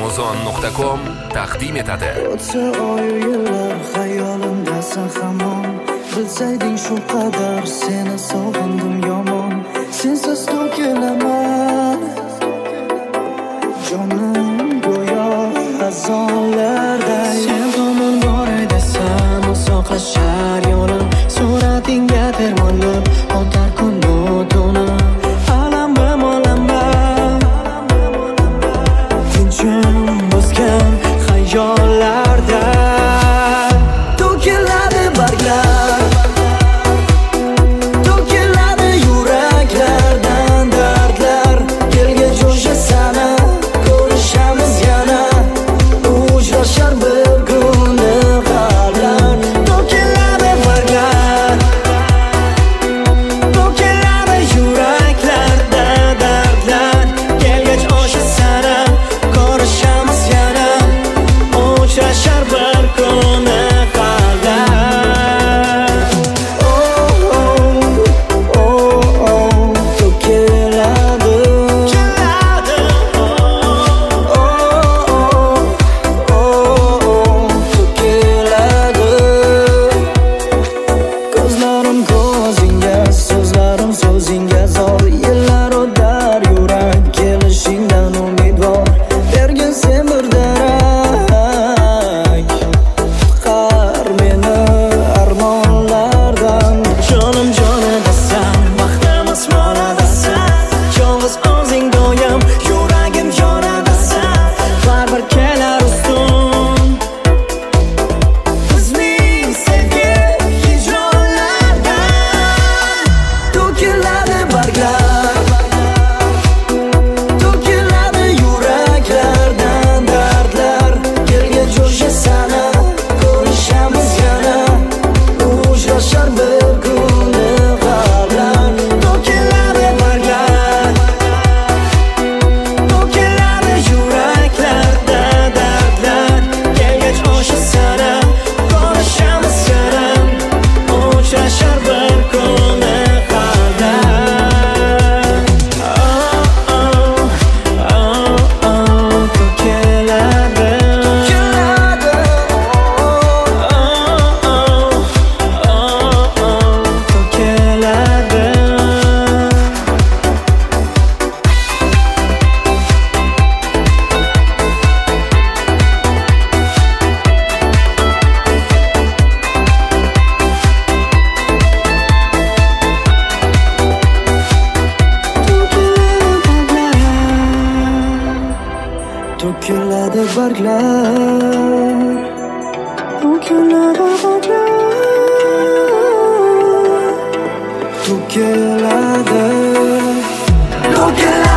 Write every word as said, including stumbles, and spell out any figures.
amazon nuqta com taqdim etadi. O'tsa oyu yillar xayolimdasan hamon, bilsayding shu qadar seni sog'indim yomon. Sensiz to'kilaman jonim go'yo azonlarday. Sen tomon boray desam uzoqlashar yo'lim, suratingga termolib o'tar kunu tuni. Alam bimalanma tinchim bosgan xayollarda to'kiladi barglar, to'kiladi yuraklardan dardlar. Kelgach o'sha sana ko'rishamiz yana, uchrashar bir kuni qalblar. To'kiladi barglar, to'kiladi yuraklarda dardlar. Kelgach o'sha sana ko'rishamiz yana, uchrashar bir kuni qalblar. Oh oh oh oh to'kiladi, oh oh oh oh to'kiladi. Ko'zlarim ko'zingga, so'zlarim so'zingga zor. Yillar o'tar yurak kelishingdan umidvor. Bergin sen bir darak, qutqar meni armonlardan. Jonim jonidasan, baxtimiz moladasan, yolg'iz o'zing doim yuragim yonadasan. Baribir kelar ustun bizning sevgi hijronlardan. To'kiladi barglar, to'kiladi yuraklardan dardlar. Kelgach o'sha sana ko'rishamiz yana, uchrashar bir kuni qalblar. To'kiladi barglar, to'kiladi yuraklarda dardlar. Kelgach o'sha sana ko'rishamiz yana, uchrashar bir kuni qalblar. Oh oh oh oh to'kiladi, to'kiladi, oh oh oh oh to'kiladi. To'kiladi barglar, to'kiladi barglar, to'kiladi, to'kiladi.